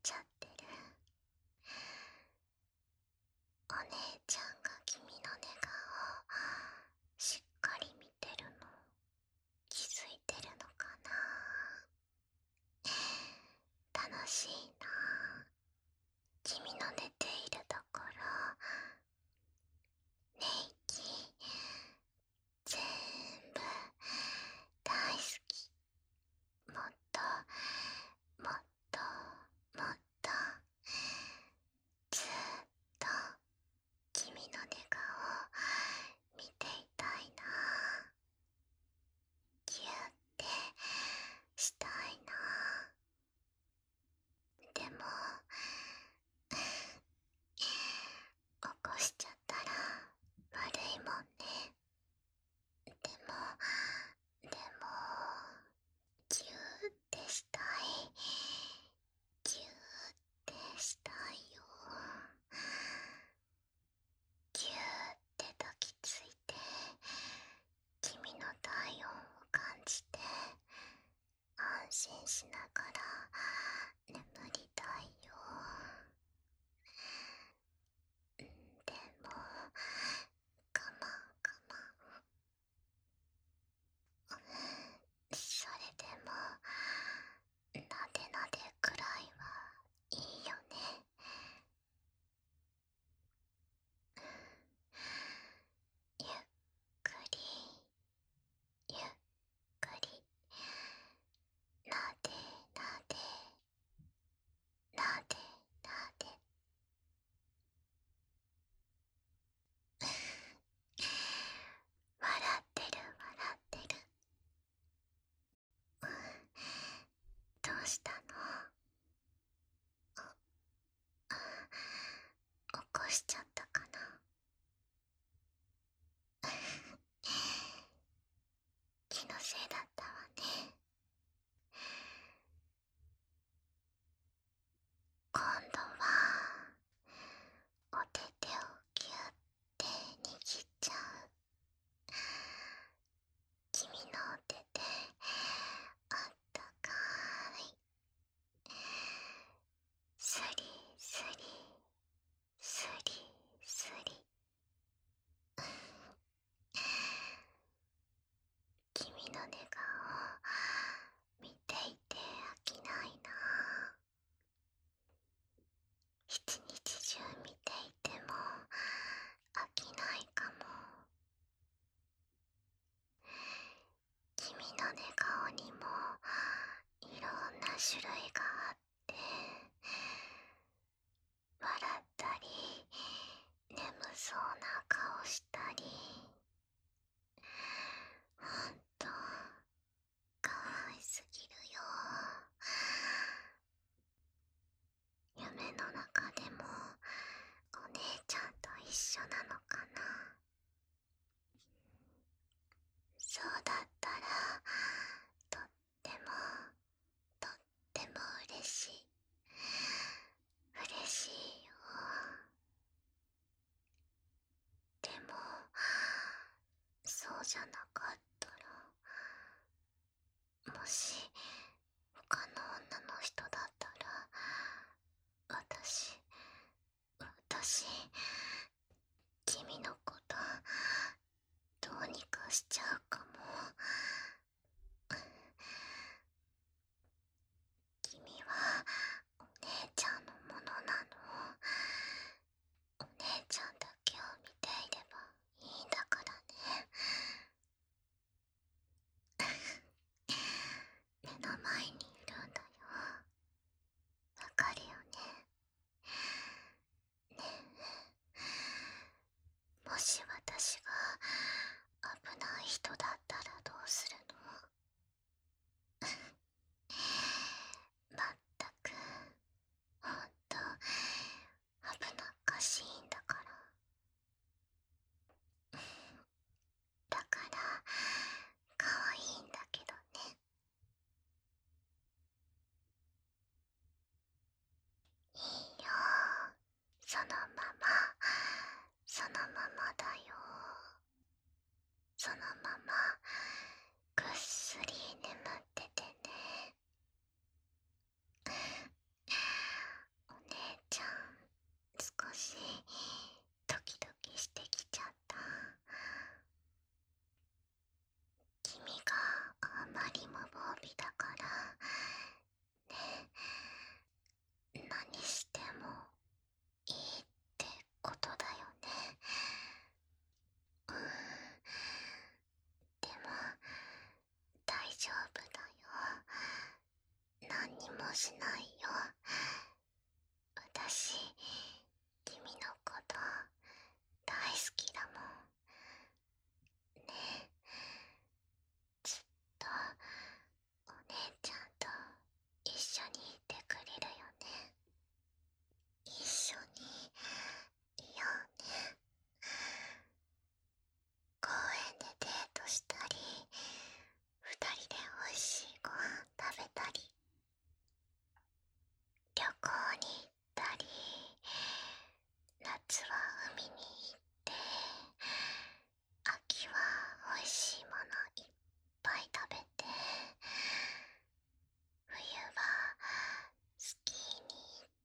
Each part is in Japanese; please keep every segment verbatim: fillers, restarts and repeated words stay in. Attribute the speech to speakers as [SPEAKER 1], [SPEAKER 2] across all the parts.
[SPEAKER 1] ちゃってる。お姉ちゃんが君の寝顔をしっかり見てるの気づいてるのかな。楽しいな。君の寝ているところ寝息全部大好き。もっともっともっとずっと君の寝顔見ていたいな。ギュってしたいな。でも起こしちゃったら悪いもんね。でもでもギューってしたい。ギューってしたいよ。ギューって抱きついて君の体温を感じて安心しながら眠りたいよ。でも我慢我慢。それでもなでなでくらいはいいよね。ゆっくりゆっくりなでなでなでなで笑ってる笑ってる。どうしたの？起こしちゃったかな。気のせいだったわね。今度はお手手をギュッて握っちゃう。君のお手手あったかい。スリスリスリスリ。君の寝顔見ていて飽きないな。一日中見ていても飽きないかも。君の寝顔にもいろんな種類があって笑ったり眠そうな顔したりほんとかわいすぎるよ。夢の中でもお姉ちゃんと一緒なのかな。そうだったらとってもとっても嬉しい。嬉しいよ。でもそうじゃなかったら、もし他の女の人だったら私私君のことどうにかしちゃうかも。君はお姉ちゃんのものなの。お姉ちゃんだけを見ていればいいんだからね。目の前にいるんだよ。わかるよね。ねえ、もし私が危ない人だっしないよ。私、君のこと大好きだもん。ね。ずっとお姉ちゃんと一緒にいてくれるよね。一緒にいようね。公園でデートしたり、二人でおいしいご飯食べたり、旅行に行ったり、夏は海に行って、秋はおいしいものいっぱい食べて、冬はスキーに行って、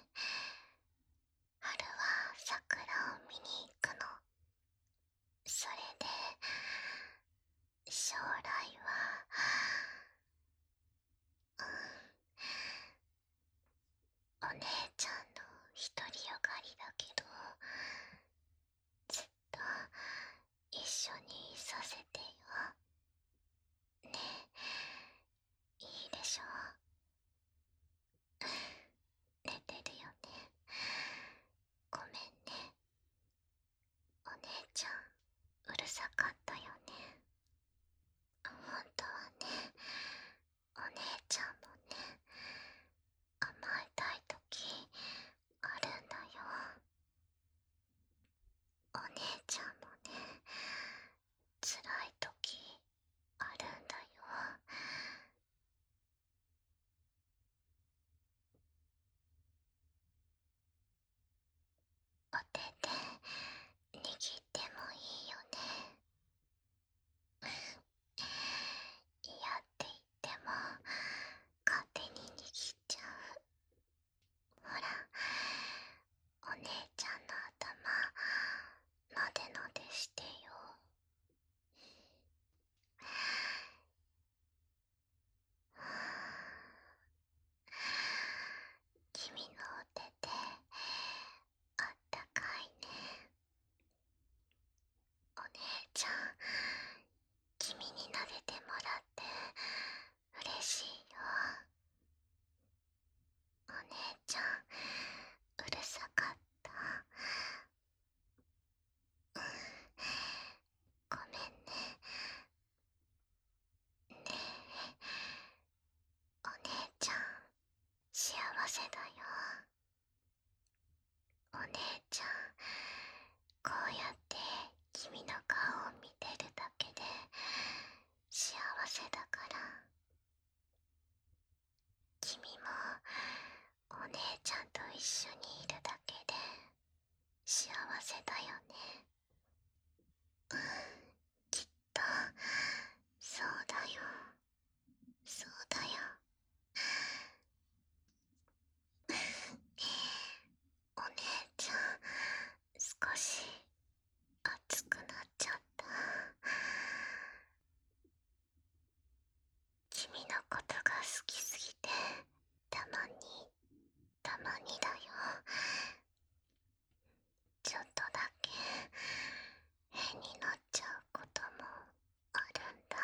[SPEAKER 1] 春は桜を見に行くの。それで将来は、うん、お姉ちゃんの独りよがりだけど、ずっと一緒にいさせてよ。ねえ、いいでしょ。寝てるよね。ごめんね。お姉ちゃんうるさかったよね。本当はね、お姉ちゃんもね、甘えたい時あるんだよ。お姉ちゃんもね、辛い時あるんだよ。お手で握ってもいいよね。嫌って言っても勝手に握っちゃう。ほら、お姉ちゃんの頭のでのでしてよ。君のお手であったかいね。お姉ちゃん、君に撫でてもらって嬉しいよ。お姉ちゃんうるさかった？うん、ごめんね。ねえ、お姉ちゃん幸せだよ。お姉ちゃんこうやって君の顔を見てるだけで幸せだから。君もお姉ちゃんと一緒にいるだけで幸せだよね。うん、きっとそうだよ。そうだよ。お姉ちゃん少し熱くなっちゃった。君のことが好きすぎて、たまにたまにだよ、ちょっとだけ変になっちゃうこともあるんだ。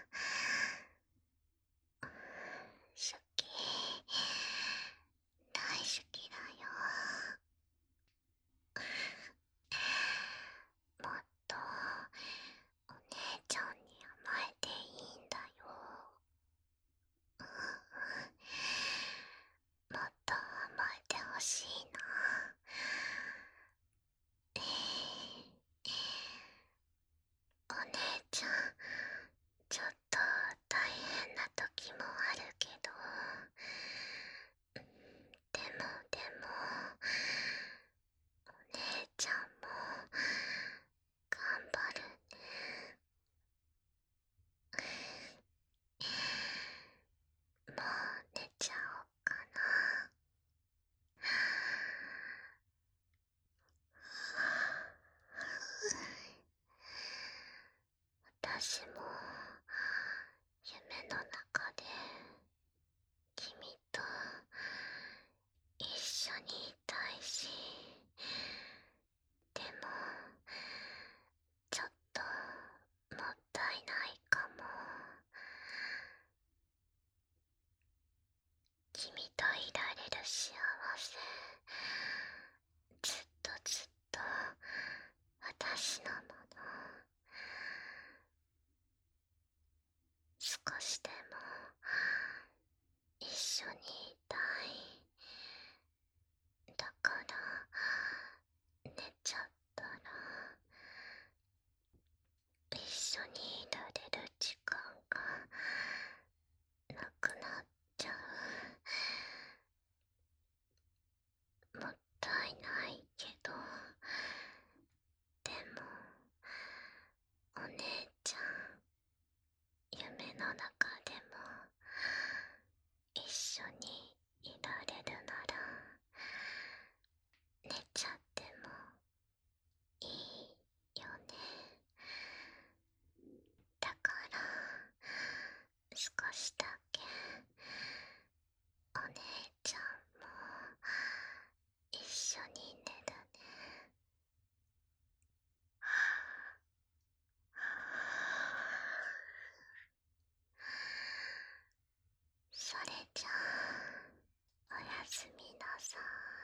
[SPEAKER 1] 好き、大好きだよ。もっとお姉ちゃんに甘えていいんだよ。うん、もっと甘えてほしいな。お姉ちゃんちょっと大変な時もあるけど、でもでもお姉ちゃんも頑張るね。もう寝ちゃおうかな。私も夢の中で君と一緒にいたいし、でもちょっともったいないかも。 少しだけお姉ちゃんも一緒に寝るね。それじゃあおやすみなさい。